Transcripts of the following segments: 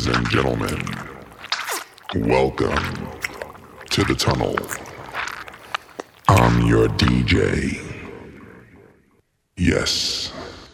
and gentlemen, welcome to the tunnel. I'm your DJ. Yes.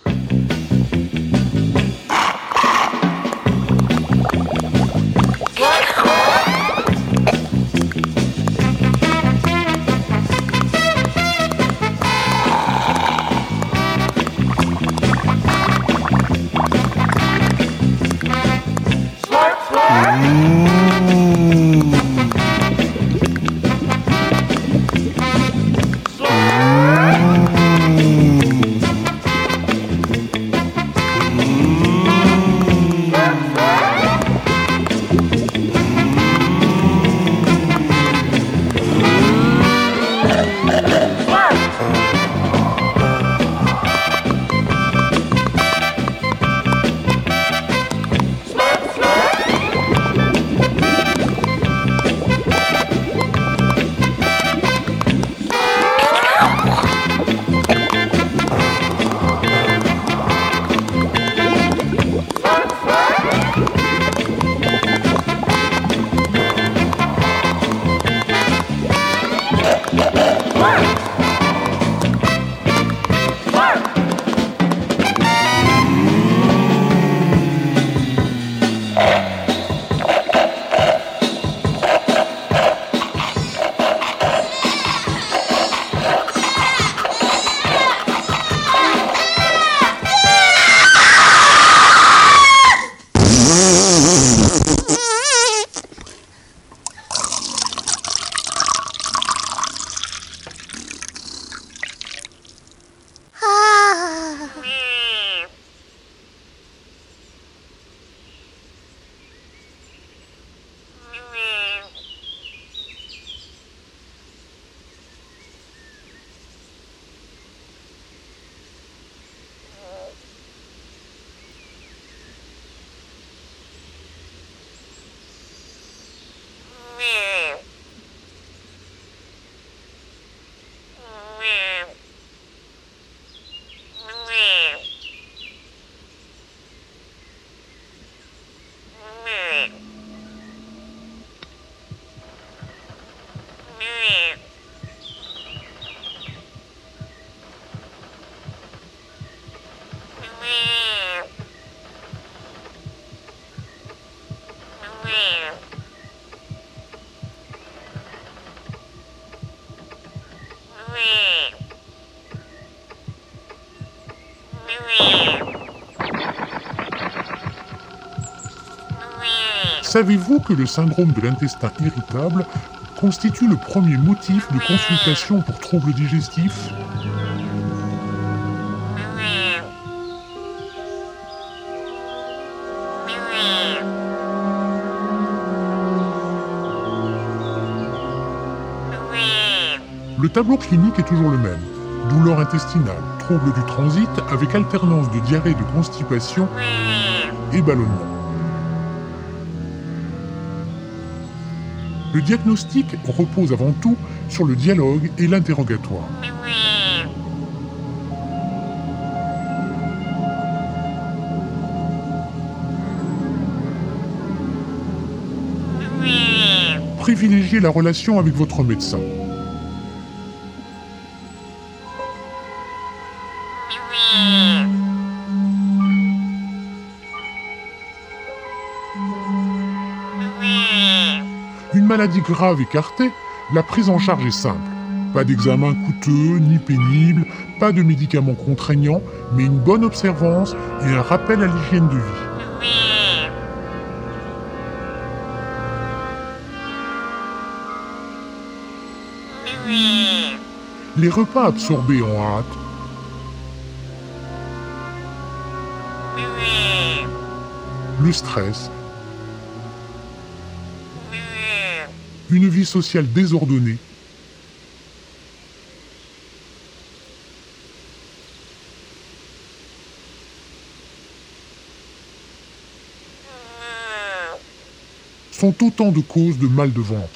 Savez-vous que le syndrome de l'intestin irritable constitue le premier motif de consultation pour troubles digestifs ? Le tableau clinique est toujours le même. Douleur intestinale, troubles du transit avec alternance de diarrhée, de constipation et ballonnement. Le diagnostic repose avant tout sur le dialogue et l'interrogatoire. Privilégiez la relation avec votre médecin. Une maladie grave écartée, la prise en charge est simple. Pas d'examen coûteux ni pénible, pas de médicaments contraignants, mais une bonne observance et un rappel à l'hygiène de vie. Les repas absorbés en hâte, le stress, une vie sociale désordonnée, sont autant de causes de mal de ventre.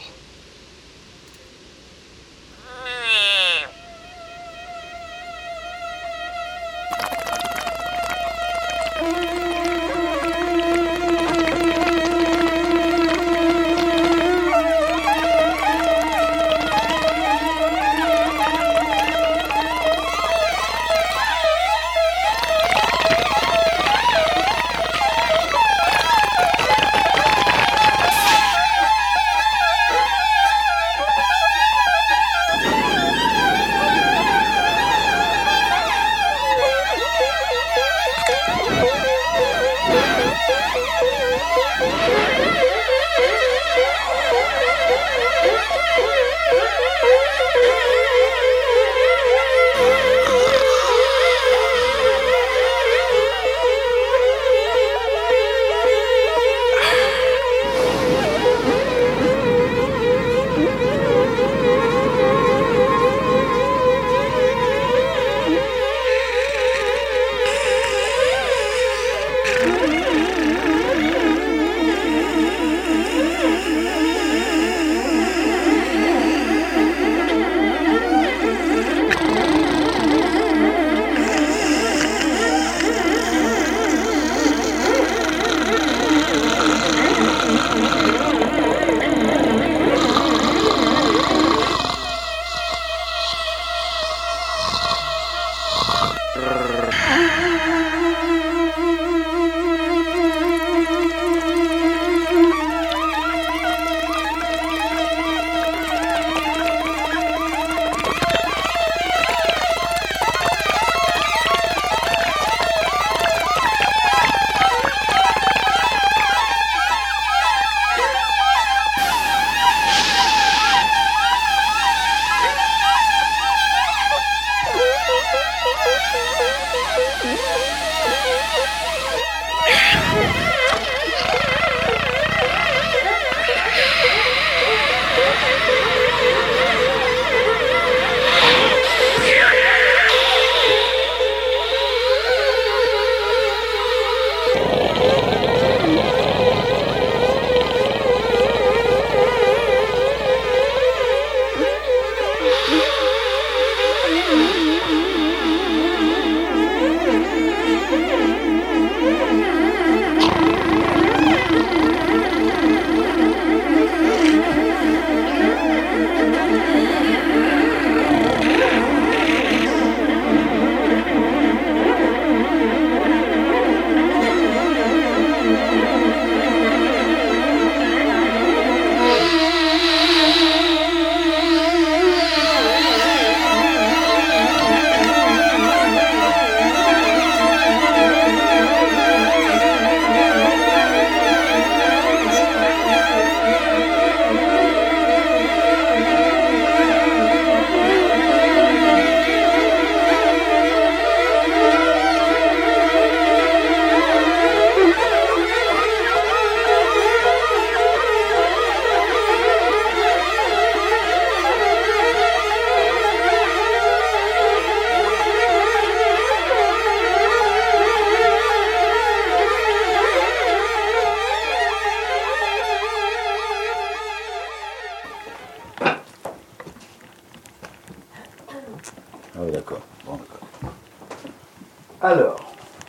d'accord. Bon, d'accord. Alors,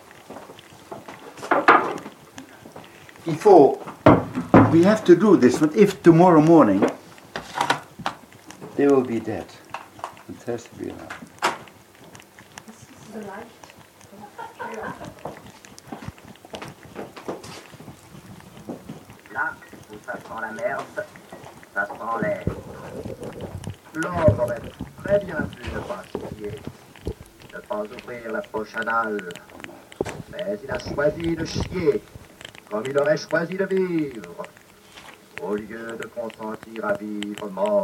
il faut... We have to do this, but if tomorrow morning they will be dead, it has to be enough. Là où ça sent la merde, ça sent l'air. L'homme aurait très bien pu ne pas chier, ne pas ouvrir la poche anale. Mais il a choisi de chier, comme il aurait choisi de vivre, au lieu de consentir à vivre mort.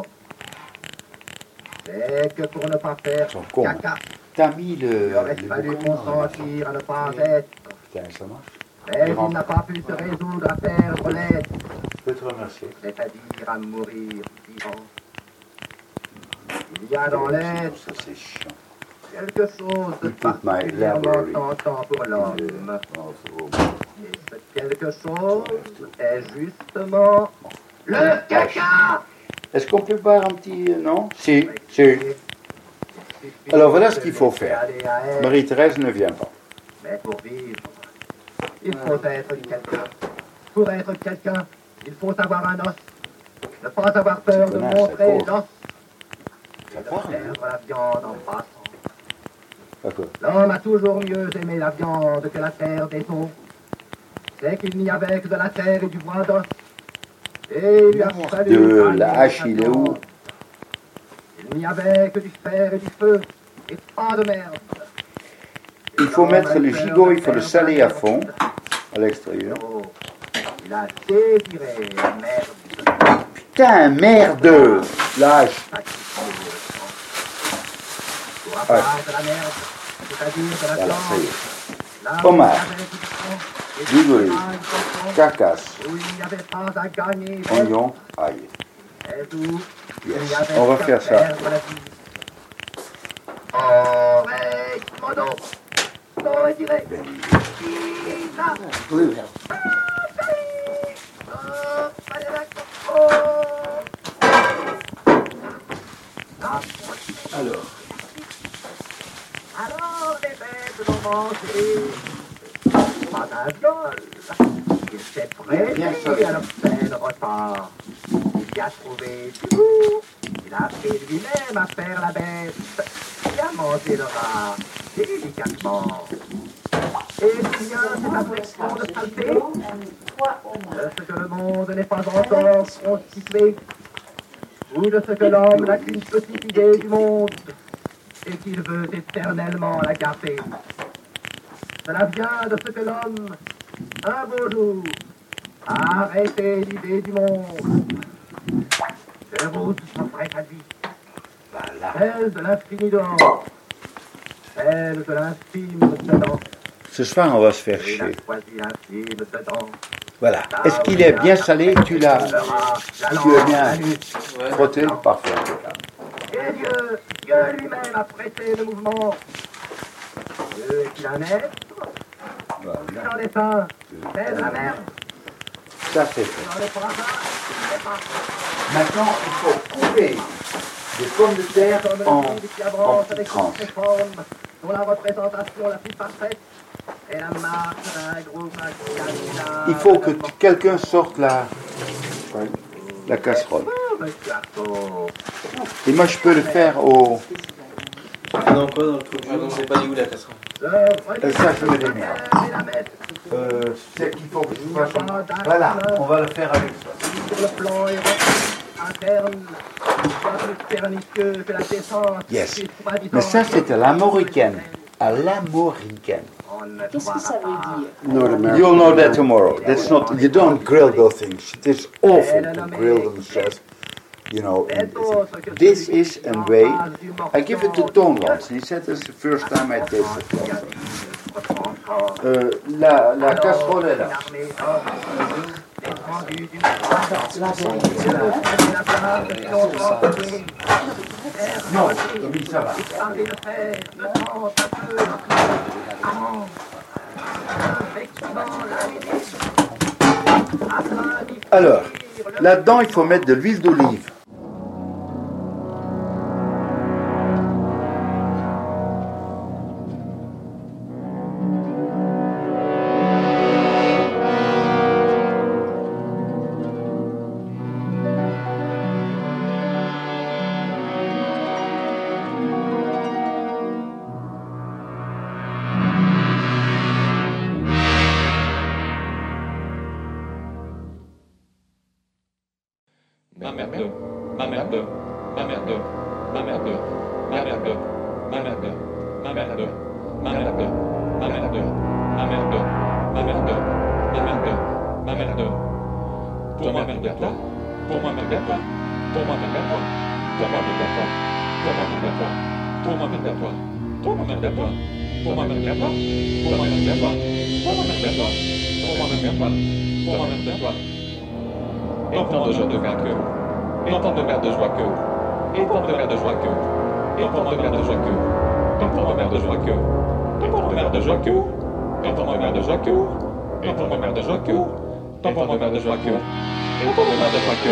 C'est que pour ne pas faire Son con. caca, T'as mis il aurait le fallu boucan dans la consentir à ne pas être. Putain, ça marche. Mais il n'a pas pu se résoudre à perdre l'être, Je peux te remercier. c'est-à-dire à mourir vivant. Il y a dans l'être Ça, c'est chiant. quelque chose de You put my particulièrement library tentant pour l'homme. Oh, c'est beau. Et ce quelque chose est justement le caca. Est-ce qu'on peut boire un petit... non? Si, si. Alors voilà ce qu'il faut faire. Marie-Thérèse ne vient pas. Mais pour vivre, il faut être quelqu'un. Pour être quelqu'un, il faut avoir un os. Ne pas avoir peur de connais, montrer c'est l'os. Ça Et de parle, hein? perdre la viande en passant. D'accord. L'homme a toujours mieux aimé la viande que la terre des eaux. C'est qu'il n'y avait que de la terre et du bois d'os. Et il lui a fallu De gagner la hache, sa il est où? viande. Il n'y avait que du fer et du feu, et pas de merde. Il faut mettre le gigot, il faut le saler à fond, à l'extérieur. Oh, il a désiré la merde. Putain, merde! Lâche! Pour avoir de la merde, c'est-à-dire de la Voilà, ça y viande. est. Là où Homard. il y avait du sang et Du du riz. pain, du cochon, Cacasse. où il n'y avait pas à gagner, Oignon. Aïe. et où il Yes. n'y avait On va qu'à faire ça. perdre la vie. Oreille, mono, non, tiré. Là, Oui. Alors, alors les bêtes l'ont mangé. Pas d'un viol. Il s'est prêté à l'obscène repas. Il y a trouvé du goût. Il a appris lui-même à faire la bête. Il a mangé le rat délicatement. Et il y a cette affection de saleté de ce que le monde n'est pas encore constitué, ou de ce que l'homme n'a qu'une petite idée du monde et qu'il veut éternellement la garder. Cela vient de ce que l'homme, un beau jour, a arrêté l'idée du monde. C'est rousse s'offrait sa vie, voilà. celle de l'infini dehors, celle de l'infime dedans. Ce soir, on va se faire Il a chier. choisi l'infime dedans. Voilà. Est-ce qu'il est bien salé? Tu l'as bien frotté? Parfait. Et Dieu lui-même a prêté le mouvement. Dieu est-il un être? Voilà. Il en est un. C'est de la merde. Ça, c'est Il fait. n'en est pas un. Il n'est pas. Maintenant, il faut couper des pommes de terre Comme en le vide qui avance avec toutes tranches. ses formes, dont la représentation la plus parfaite est la marque d'un groupe inclinable. Il faut que quelqu'un sorte la casserole. Oh, monsieur Artaud. Et moi, je peux le faire au... Dans quoi? Dans le trou du jeu? C'est pas dit où la casserole? Ça, je me démerde. C'est qu'il faut que je fasse... Voilà, on va le faire avec ça. Sur le plan interne, soit plus pernicieux que la descente. Yes. Mais ça, c'est à l'américaine. À l'américaine. Qu'est-ce que ça veut dire? You'll know that tomorrow. That's not... You don't grill those things. It is awful to grill them, chef. You know, and this is a way... I give it to Ton once. He said it's the first time I tasted it. La casserole est là. Non, oui, ça va. Alors, là-dedans, il faut mettre de l'huile d'olive. ma merde, ma merde, ma merde, ma merde, ma merde, ma merde, ma merde, ma merde, ma merde, ma merde, ma merde, ma merde, ma merde. Pour ma merde à toi, pour ma merde à toi, pour ma merde à toi, pour ma merde à toi, pour ma merde à toi, pour ma merde à toi, pour ma merde à toi, pour ma merde à toi, pour ma merde à toi, pour ma merde à toi, pour ma merde à toi, pour ma merde à toi. Et tant de joie de merde que, et tant de merde de joie que, et tant de merde de joie que, et tant de merde de joie que, et tant de merde de joie que, et tant de merde de joie que, et tant de merde de joie que, et tant de merde de joie que, et tant de merde de joie que, et tant de merde de joie que,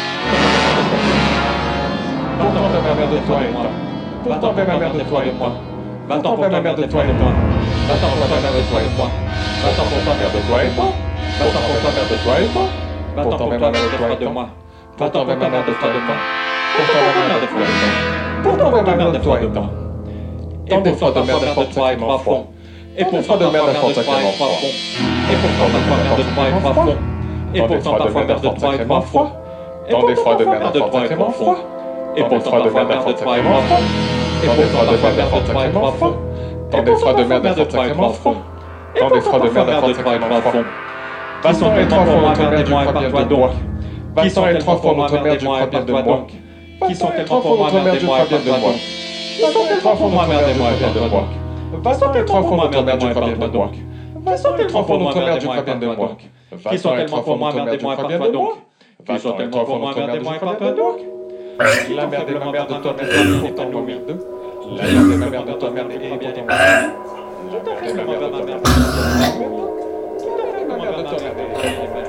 va-t'en faire ma mère de toi et moi, va-t'en faire ma mère de toi et moi, va-t'en faire ma mère de toi et moi, va-t'en faire ma mère de toi et moi, va-t'en pour ta mère de toi et moi, va-t'en pour ta mère de toi et moi, va-t'en pour ta mère de toi et moi, va-t'en faire ma mère de toi et moi, pourtant ma mère de toi et moi, pourtant ma mère de toi et moi, et pour toi de merde n'importe trois et trois fonds, et pour toi de merde n'importe trois et trois fonds, et pourtant ma mère de trois et trois fonds, et pourtant parfois merde de trois et trois fois, dans des froids de merde sacrément froid, et pourtant parfois merde de trois et trois fois, et pourtant parfois merde de trois et trois fois, dans des froids de merde sacrément froid, dans des froids de merde sacrément froid. Qui sont les trois fois notre mère du croix bien de moi? Qui sont les trois fois notre mère du croix bien de moi? Qui sont les trois fois notre mère du croix bien de moi? Qui sont les trois fois notre mère du croix bien de moi? Qui sont les trois fois notre mère du croix bien de moi? Qui sont les trois fois notre mère du croix bien de moi? Qui sont tellement pour moi mère des moi parfois donc? Qui sont tellement pour moi mère des moi parfois donc? La mère de ma mère de toi mère est en nous merde. La mère de ma mère de toi mère est bien aimée. Je t'en prie ma mère de ta mère. Je t'en prie ma mère de ta mère est bien aimée.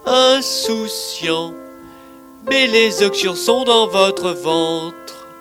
insouciant, mais les oxyures sont dans votre ventre.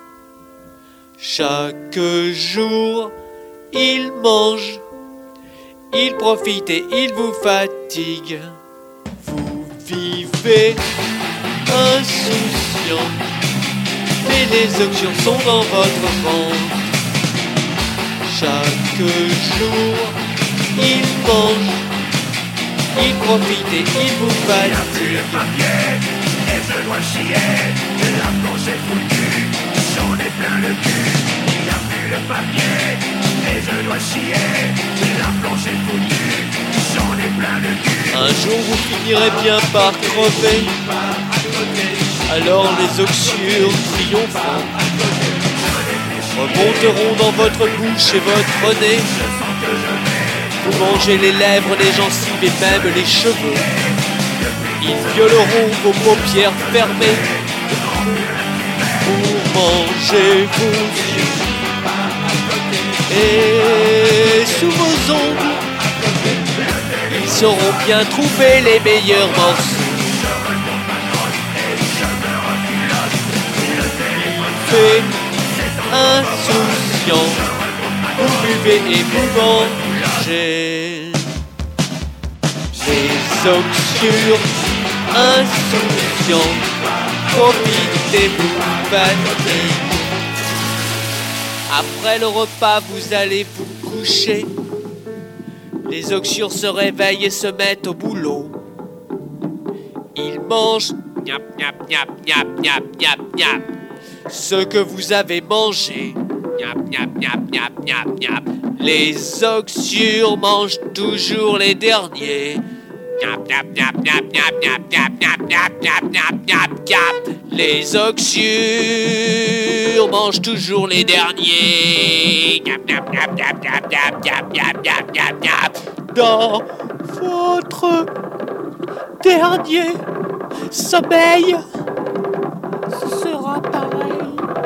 Chaque jour, ils mangent, ils profitent et ils vous fatiguent. Vous vivez insouciant, mais les oxyures sont dans votre ventre. Chaque jour, ils mangent, ils profitent et ils vous fatiguent. Et je dois chier, la planche est foutue, j'en ai plein le cul. Il n'y a plus de papier, et je dois chier, la planche est foutue, j'en ai plein le cul. Un jour vous finirez bien par crever, alors les oxyures triomphants remonteront dans votre bouche et votre nez. Vous mangez les lèvres, les gencives et même les cheveux. Ils violeront vos paupières fermées pour manger vos yeux. Et sous vos ongles, ils sauront bien trouver les meilleurs morceaux. Vivez insouciant, vous buvez et vous mangez. Les oxyures insouciants, profitez-vous, fatiguez. Après le repas, vous allez vous coucher. Les oxyures se réveillent et se mettent au boulot. Ils mangent, gnap, gnap, gnap, gnap, gnap, gnap, gnap, ce que vous avez mangé. Gnap, gnap, gnap, gnap, gnap, gnap. Les oxyures mangent toujours les derniers. Gnap, gnap, gnap, gnap, gnap, gnap, gnap, gnap, gnap, gnap, gnap, gnap, gnap. Les oxyures mangent toujours les derniers. Gnap, gnap, gnap, gnap, gnap, gnap, gnap, gnap, gnap, gnap, gnap. Dans votre dernier sommeil, ce sera pareil.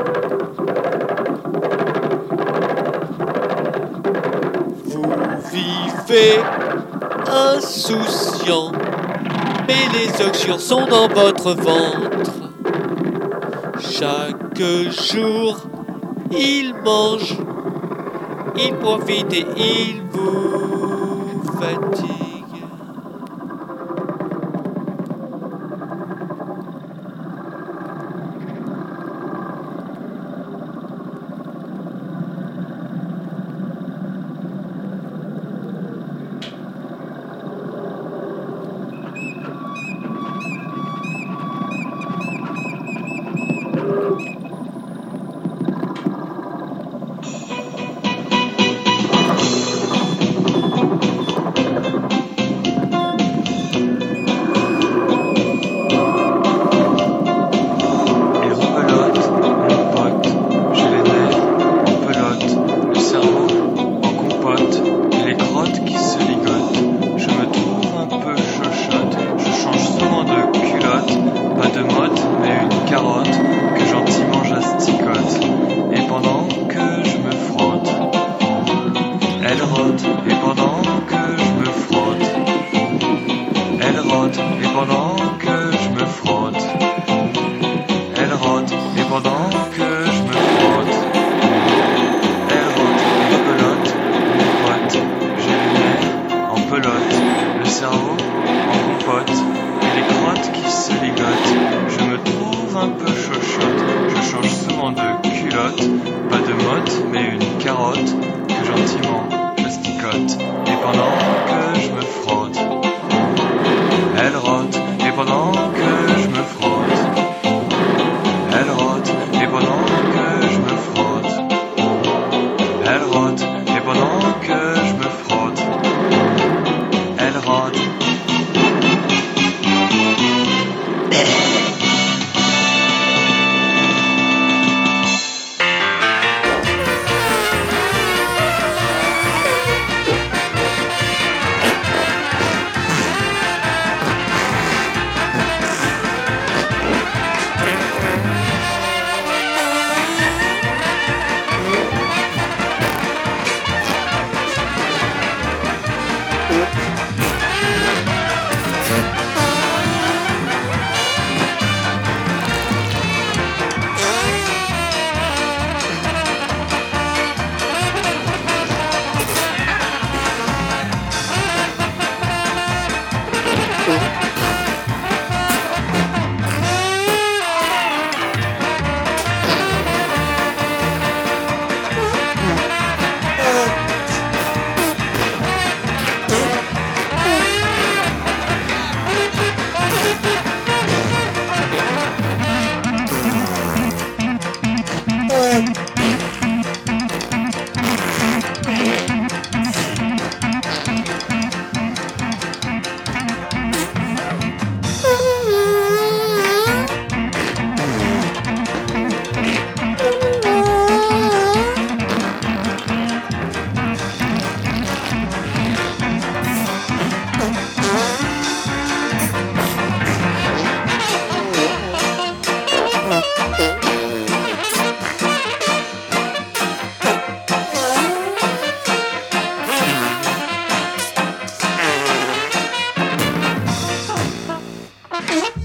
Vous vivez insouciant, mais les oxyures sont dans votre ventre. Chaque jour, ils mangent, ils profitent et ils vous fatiguent. Thank you.